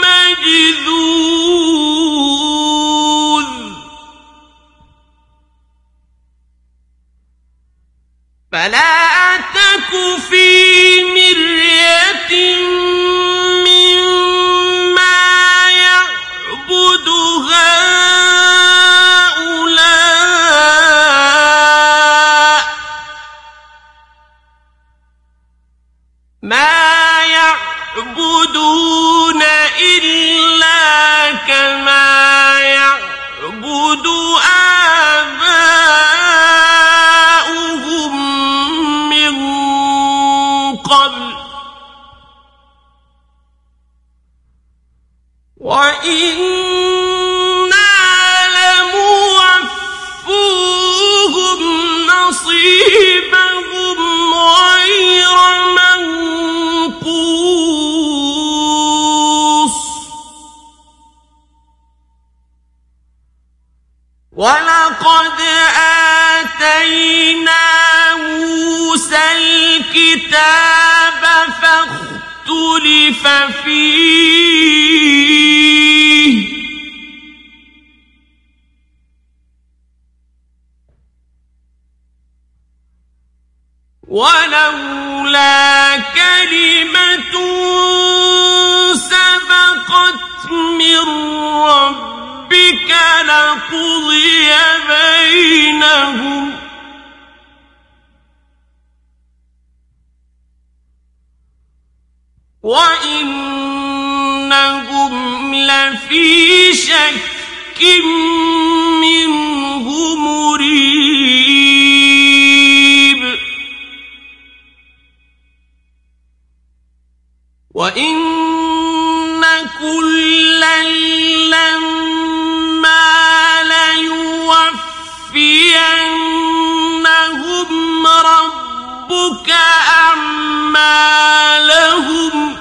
مجذوذ فلا تك في مرية مما يعبد هؤلاء ما يعبدون إلا كما يعبد آباؤهم ولقد آتينا موسى الكتاب فاختلف فيه ولولا كلمة سبقت من ربك لقضي بينهم وإنهم لفي شك منه مريب وإن كلا لما ليوفينهم ربك أعمالهم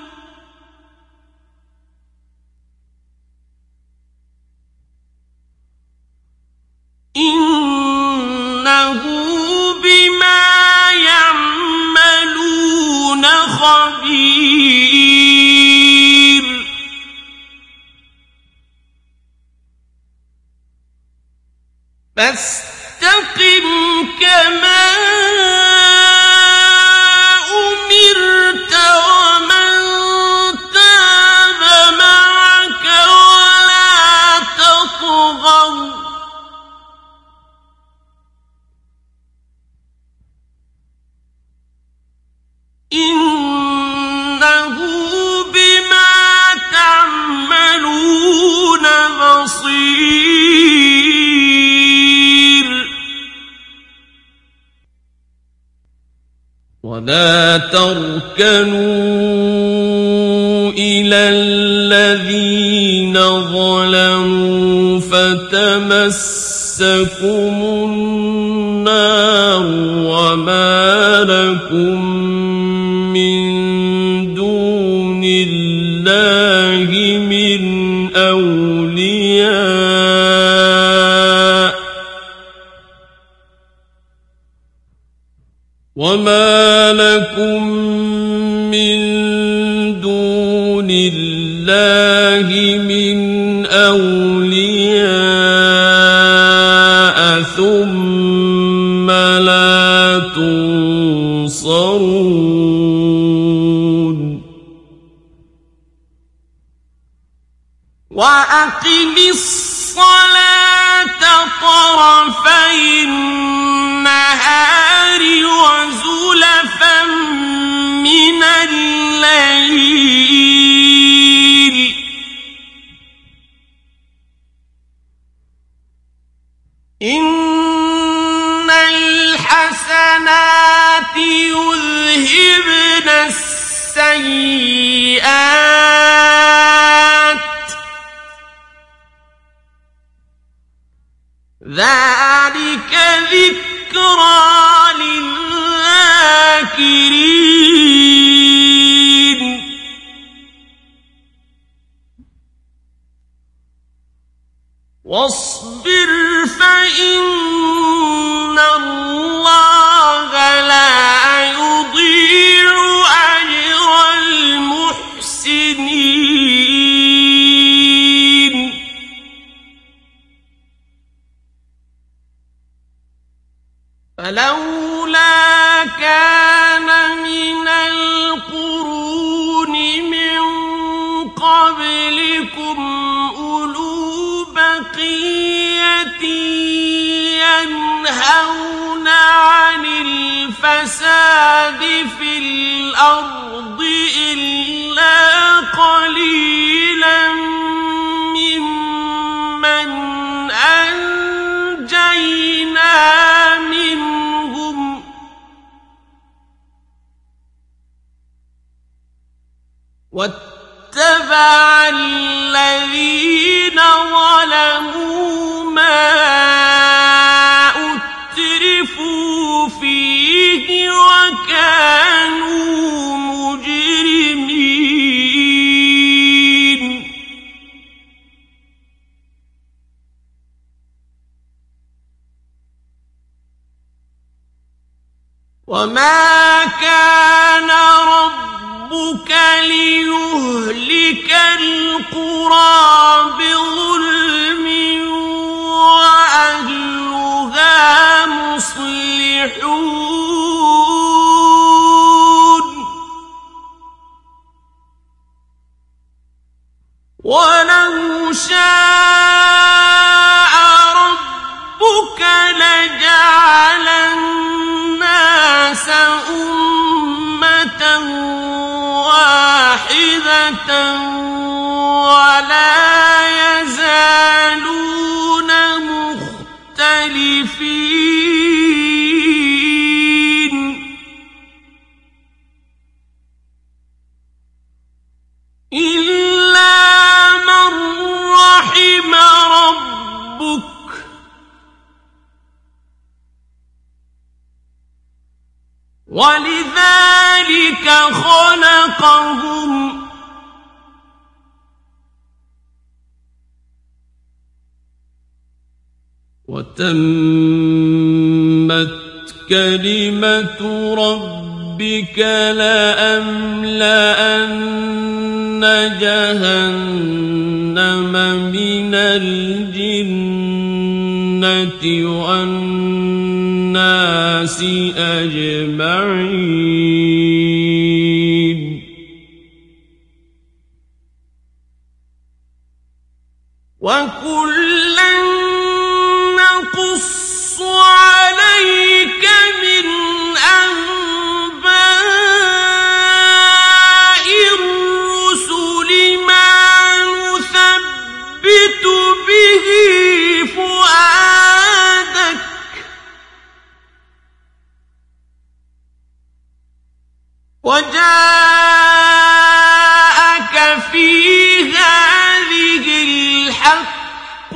إنه بما يعملون خبير فاستقم كما أمرت ومن تاب معك ولا تطغوا إنه بما تعملون بصير ولا تركنوا إلى الذين ظلموا فتمسكم النار وما لكم من دون الله من أولياء وما لكم من دون الله من أولياء ثم لا تنصرون وأقم الصلاة طرفي النهار وزلفا من الليل إن الحسنات يذهبن السيئات ذلك ذكرى للذاكرين واصبر فإن الله لا يضيع أجر المحسنين فلولا كان من القرون من قبلكم أولو بقية ينهون عن الفساد في الأرض إلا قليلا ممن أنجينا منهم واتبع الذين ظلموا ما أترفوا فيه وكانوا مجرمين وما كان ربك ليهلك القرى بظلم وأهلها مصلحون ولو شاء ربك لجعل الناس أمة واحدة ولا يزالون مختلفين إلا من رحم ربك ولذلك خلقهم وتمت كلمة ربك لأملأن جهنم من الجنة والناس أجمعين وكلا نقص عليك من أنباء الرسل ما نثبت به فؤادك وجاءك في هذه الحق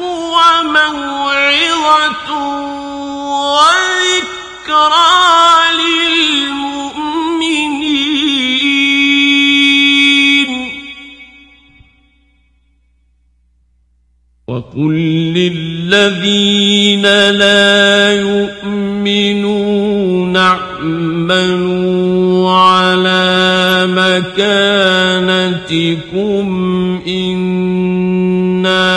وموعظة وذكرى للمؤمنين وقل للذين لا يؤمنون اعملوا على مكانتكم إنا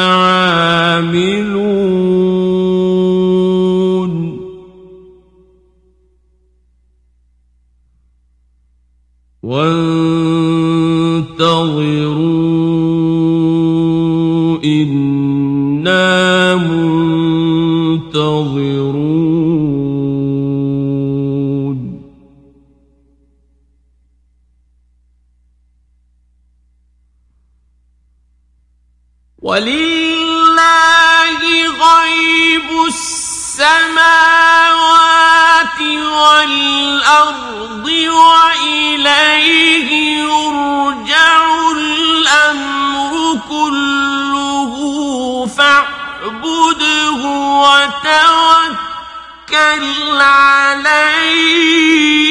عاملون وانتظروا إنا منتظرون ولله غيب السماوات والأرض وإليه يرجع الأمر كله فاعبده وتوكل عليه